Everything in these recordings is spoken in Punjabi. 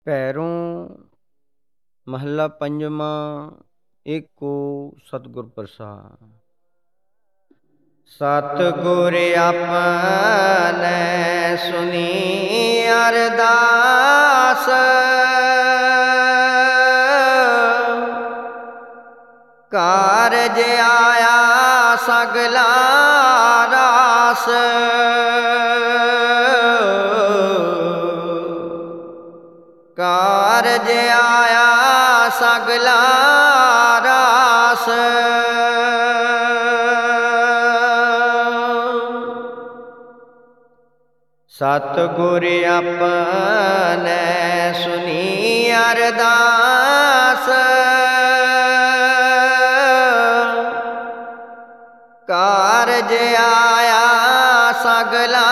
ਭੈਰੋਂ ਮਹੱਲਾ ਪੰਜਵਾਂ। ਏਕੋ ਸਤਿਗੁਰ ਪ੍ਰਸਾਦਿ। ਸਤਿਗੁਰ ਆਪਣੈ ਸੁਣੀ ਅਰਦਾਸ, ਕਾਰਜ ਆਇਆ ਸਗਲਾ ਰਾਸ। ਕਾਰਜ ਆਇਆ ਸਗਲਾ ਰਾਸ। ਸਤਿਗੁਰ ਆਪਣੈ ਸੁਣੀ ਅਰਦਾਸ, ਕਾਰਜ ਆਇਆ ਸਗਲਾ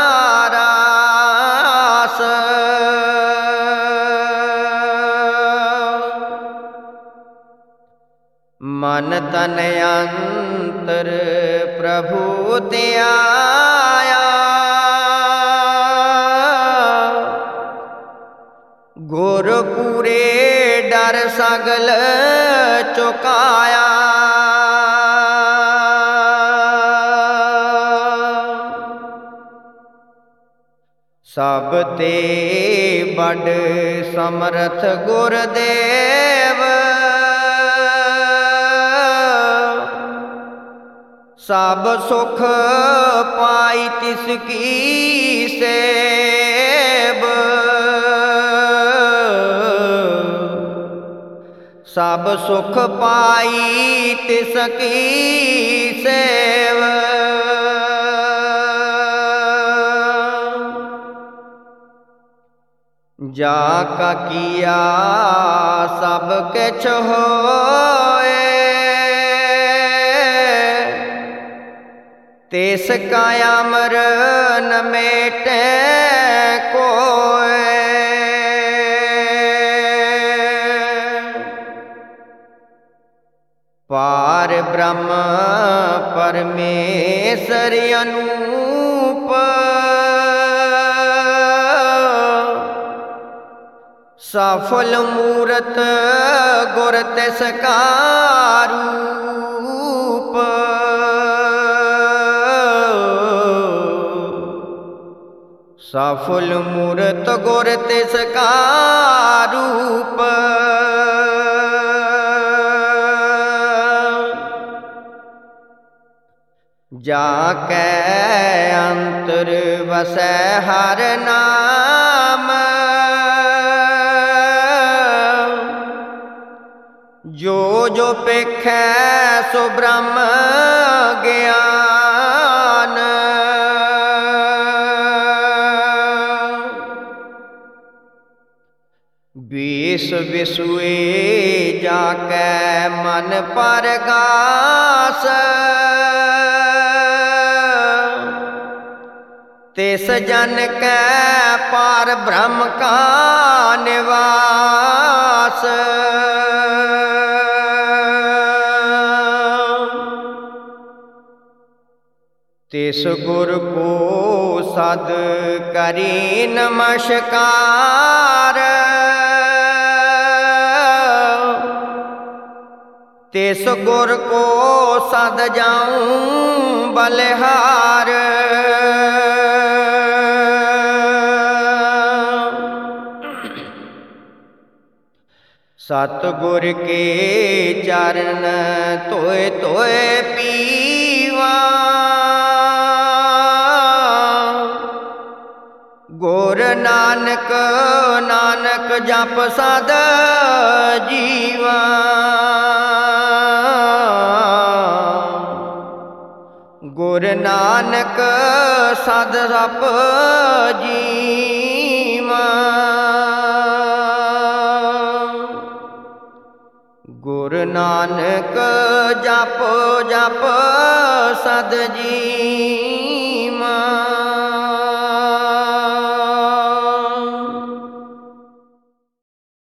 ਰਾਸ। ਮਨ ਤਨ ਅੰਤਰ ਪ੍ਰਭੂ ਧਿਆਇਆ, ਗੁਰ ਪੂਰੇ ਡਰ ਸਗਲ ਚੁਕਾਇਆ। ਸਭ ਤੇ ਬੜ ਸਮਰਥ ਗੁਰਦੇਵ, ਸਭ ਸੁਖ ਪਾਈ ਤਿਸ ਕੀ ਸੇਵ। ਸਭ ਸੁਖ ਪਾਈ ਤਿਸ ਕੀ ਸੇਵ। ਜਾ ਕਾ ਕੀਆ ਸਭ ਕਿਛ ਹੋਏ, ਤਿਸ ਕਾ ਅਮਰ ਨ ਮੇਟੈ ਕੋਇ। ਪਾਰ ਬ੍ਰਹਮ ਪਰਮੇਸ਼ਰ ਅਨੂਪ, ਸਫਲ ਮੂਰਤ ਗੁਰ ਤਿਸ ਕਾ ਰੂਪ। ਸਫਲ ਮੂਰਤ ਗੁਰ ਤਿਸ ਕਾ ਰੂਪ। ਜਾ ਕੈ ਅੰਤਰ ਵਸੈ ਹਰਿ ਨਾਮ, ਜੋ ਜੋ ਪੇਖੈ ਸੋ ਬ੍ਰਹਮ ਗਿਆਨ। ਵਿਸ ਵਿਸੁਏ ਜਾ ਕੈ ਮਨ ਪਰਗਾਸ, ਤਿਸ ਜਨ ਕੈ ਪਾਰ ਬ੍ਰਹਮ ਕਾ ਨਿਵਾਸ। ਤਿਸ ਗੁਰ ਕੋ ਸਦ ਕਰੀ ਨਮਸਕਾਰ, ਤਿਸ ਗੁਰ ਕੋ ਸਦ ਜਾਊ ਬਲਿਹਾਰ। ਸਤਿਗੁਰ ਕੇ ਚਰਨ ਧੋਏ ਧੋਏ ਪੀਵਾ, ਗੁਰ ਨਾਨਕ ਨਾਨਕ ਜਪ ਸਦ ਜੀਵਾ। ਗੁਰ ਨਾਨਕ ਸਦ ਜਪ ਜੀਵਾ। ਗੁਰ ਨਾਨਕ ਜਪ ਜਪ ਸਦ ਜੀਵਾ।